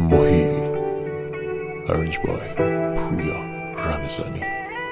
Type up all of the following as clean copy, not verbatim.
ماهی. Arranged by پویا رمضانی.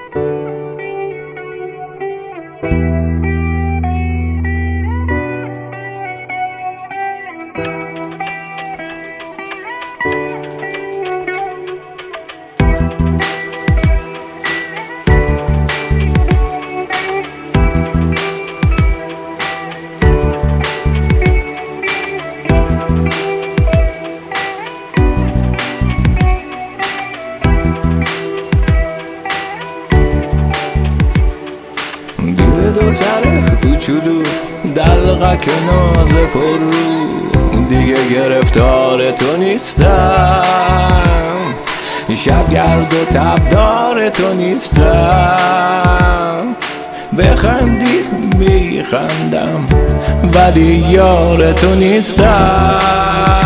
دو سر کوچولو دلقک ناز پر رو، دیگه گرفتار تو نیستم، شبگرد و تبدار تو نیستم. بخندی میخندم ولی یار تو نیستم.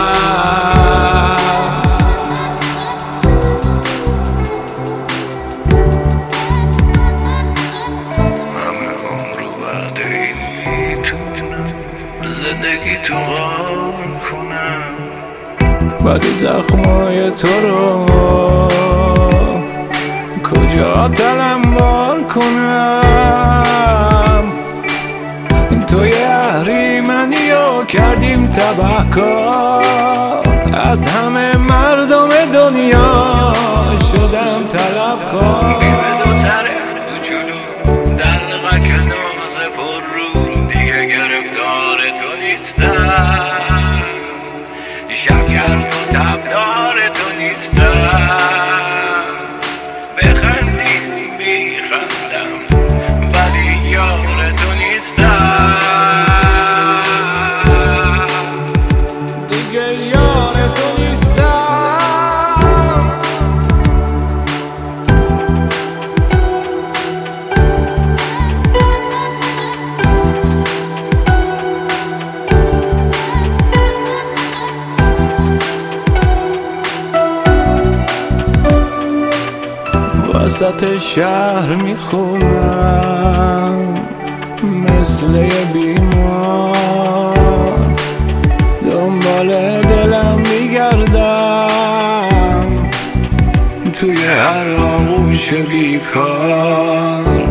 زندگی تو غار کنم ولی زخمای تو رو کجا تلمبار کنم؟ توی اهریمنی رو کردیم تبهکار، از همه مردم دنیا شدم طلبکار. دو سر کوچولو دلقک ناز پر رو، دیگه گرفتار تو نیستم، شبگرد و تبدار تو نیستم. بخندی میخندم ولی یار تو نیستم، دیگه یار تو نیستم. وسط شهر میخونم مثل بیمار، دنبال دلم میگردم توی هر آغوش بیکار.